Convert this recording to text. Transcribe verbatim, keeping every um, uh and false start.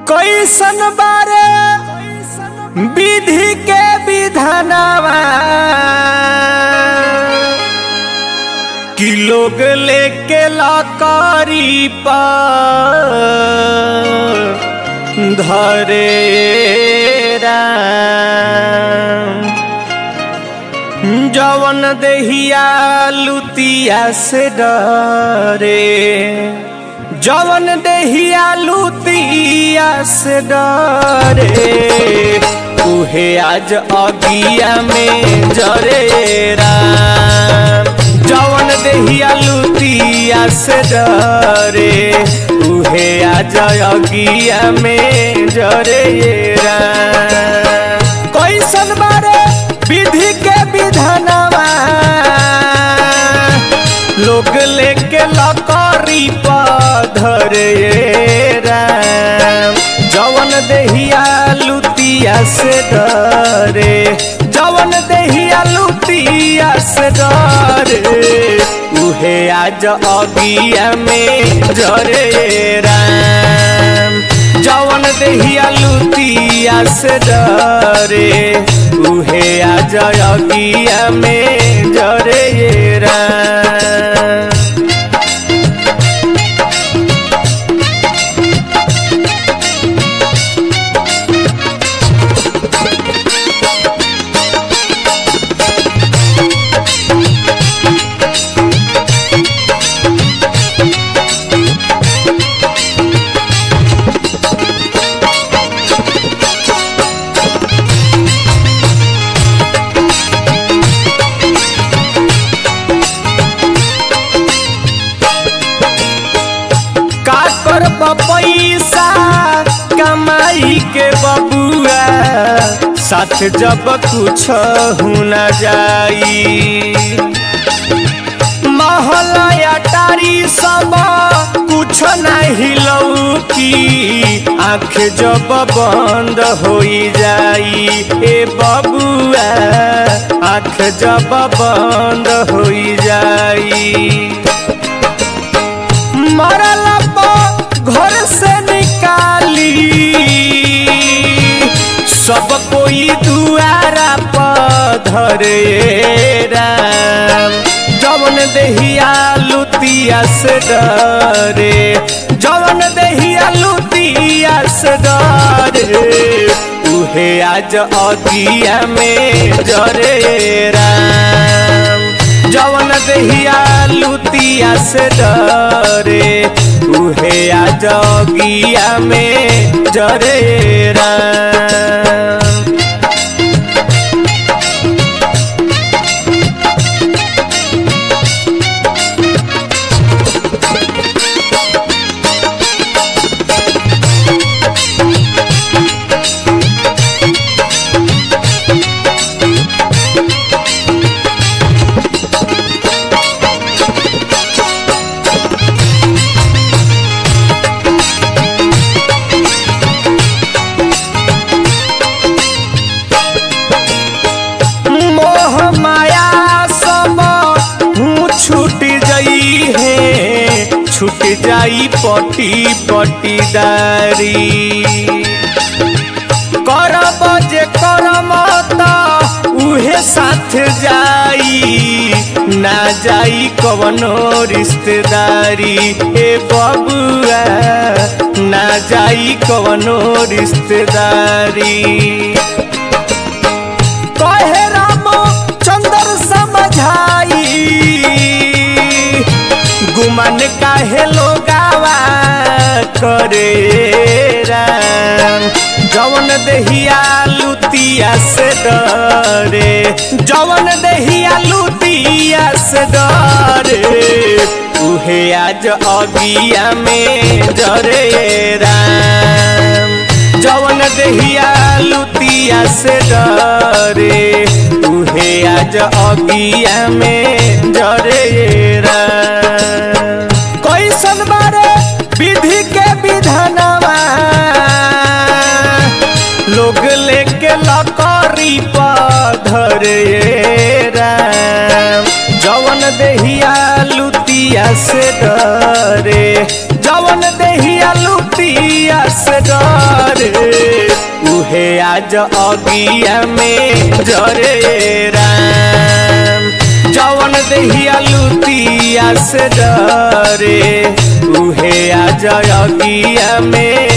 कैसन बारे विधि के विधानवा कि लोग लेके लकारी पर धरे राम। जवन देहिया लुतिया से डरे, जवन देहिया लुतिया से डरे, उहे आज अगिया में जरे राम। जवन देहिया लुतिया से डरे, उहे आज अगिया में जरे राम। कैसन बारे विधि के विधानवा लोग लेके लकड़ी पर धरे राम। जवन देहिया लुतिया से डरे, जवन देहिया लुतिया से डरे, उहे आज अगिया में जरे राम। जवन देहिया लुतिया से डरे, उहे आज अगिया में जरे राम। पैसा कमाई के बबुआ साथ जब कुछ होना जाई, महला टारी सब कुछ नहीं लौकी, आँख जब बंद हो जाई ए बबुआ, आँख जब बंद हो जाई। मरला घर से निकाली सब कोई दुआरा पर धरे राम। जवन देहिया लुतिया से डरे, जवन देहिया लुतिया से डरे, उहे आज अगिया में जरे राम। जवन देहिया लुतिया से डरे, उहे आज अगिया में जरे राम। छूट जाई पटी पटीदारी, करब जे करम त उहे साथ जाई, ना जाई कवनो रिश्तेदारी ए बबुआ, ना जाई कवनो रिश्तेदारी। कहे राम चंद्र समझाई, गुमान काहे लोगावा करे राम। जवन देहिया लुतिया से डरे, जवन देहिया लुतिया से डरे, उहे आज अगिया में जरे राम। जवन देहिया लुतिया से डरे, उहे आज अगिया में जरे राम। कैसन बारे विधि के विधानवा लोग लेके लकड़ी पर धरे राम। जवन देहिया लुतिया से डरे, जवन देहिया लुतिया से डरे, उहे आज अगिया में जरे राम। जवन देहिया लुतिया से डरे उहे आज अगिया में